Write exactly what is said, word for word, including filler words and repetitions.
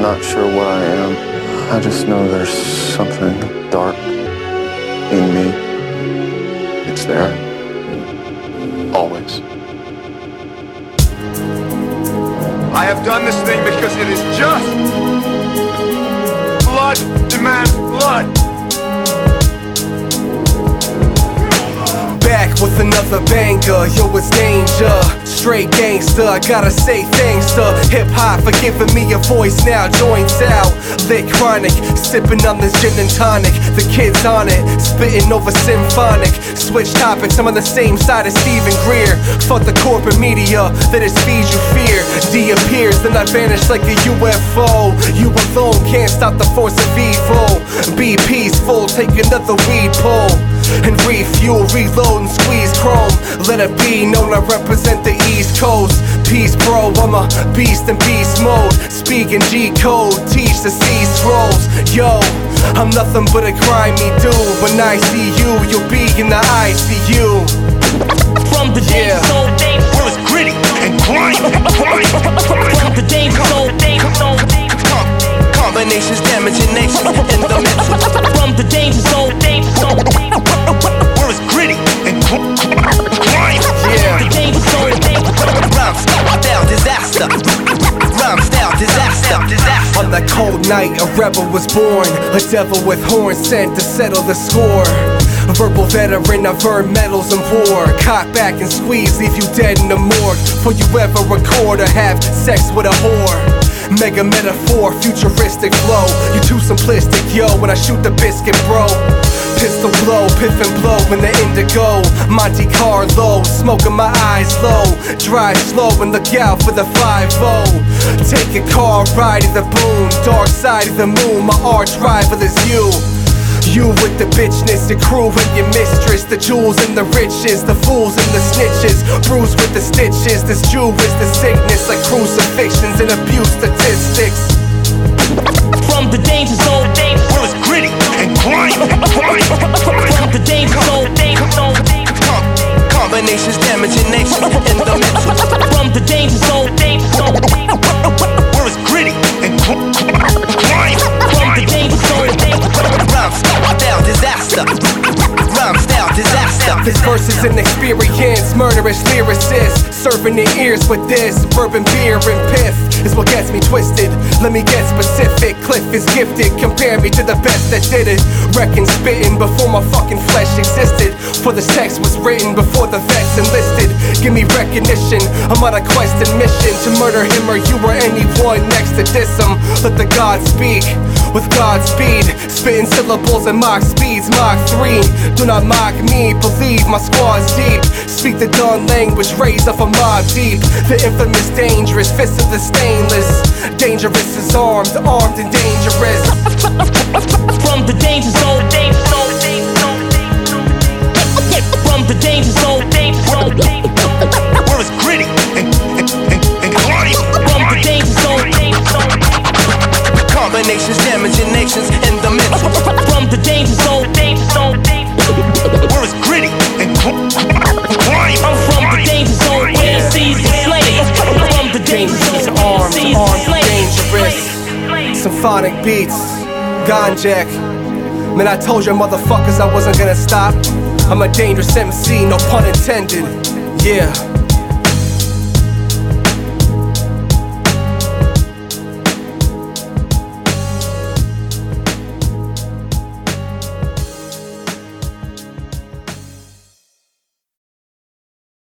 not sure what I am. I just know there's something dark in me. It's there. Always. I have done this thing because it is just. Blood demands blood. Back with another banger, yo, it's danger. Straight gangster, I gotta say thanks to hip-hop for giving me a voice now. Joints out, lit chronic, sipping on this gin and tonic. The kids on it, spitting over symphonic. Switch topics, I'm on the same side as Stephen Greer. Fuck the corporate media that just feeds you fear. D appears, then I vanish like a U F O. You alone can't stop the force of evil. Be peaceful, take another weed pull and refuel, reload and squeeze chrome. Let it be known I represent the East Coast. Peace bro, I'm a beast in beast mode. Speaking G code, teach the C scrolls. Yo, I'm nothing but a grimy dude. When I see you, you'll be in the I C U. From the danger zone, where it's gritty and grimy. From the danger zone, combinations damaging nations in the mental. From the danger zone, where it's gritty and grimy. Yeah. The danger zone, Rhyme style disaster. Rhyme style disaster. Disaster. On that cold night, a rebel was born. A devil with horns sent to settle the score. A verbal veteran, I've earned medals in war. Cock back and squeeze, leave you dead in the morgue. Before you ever record or have sex with a whore. Mega metaphor, futuristic flow. You too simplistic, yo, when I shoot the biscuit, bro. Pistol blow, piff and blow in the indigo. Monte Carlo, smoking my eyes low. Drive slow and look out for the five oh. Take a car ride to the boom. Dark side of the moon, my arch rival is you. You with the bitchness, the crew and your mistress. The jewels and the riches, the fools and the snitches. Bruised with the stitches, this Jew is the sickness. Like crucifixions and abuse statistics. from the danger zone, where it's gritty and grimy. From the danger zone, combinations damaging nations in the mental. From the danger zone, where it's gritty and grimy. From the danger zone, Rhyme style disaster. Rhyme style disaster. This verse is an experience, murderous lyricist. Serving their ears with this bourbon, beer, and piff is what gets me twisted. Let me get specific. Cliff is gifted. Compare me to the best that did it. Reckon spitting before my fucking flesh existed. For this text was written before the vets enlisted. Give me recognition. I'm on a quest and mission to murder him or you or anyone next to diss him. Let the gods speak with God's speed. Spitting syllables and mock speeds, Mach three. Do not mock me, believe my squad's deep. Speak the dawn language, raise up a mob deep. The infamous dangerous, fists of the stainless. Dangerous is armed, armed and dangerous. from the danger zone, from the danger zone, Where it's gritty and, and, and, and grimy. from the danger zone, Combinations damaging nations in the mental. from the danger zone, Where it's gritty and grimy. I'm from the danger zone, where M Cs are slain. From the danger Dangerous, zone, armed, M Cs are armed, slain. dangerous. Symphonic beats, Gonjack. Man, I told you motherfuckers I wasn't gonna stop. I'm a dangerous M C, no pun intended. Yeah.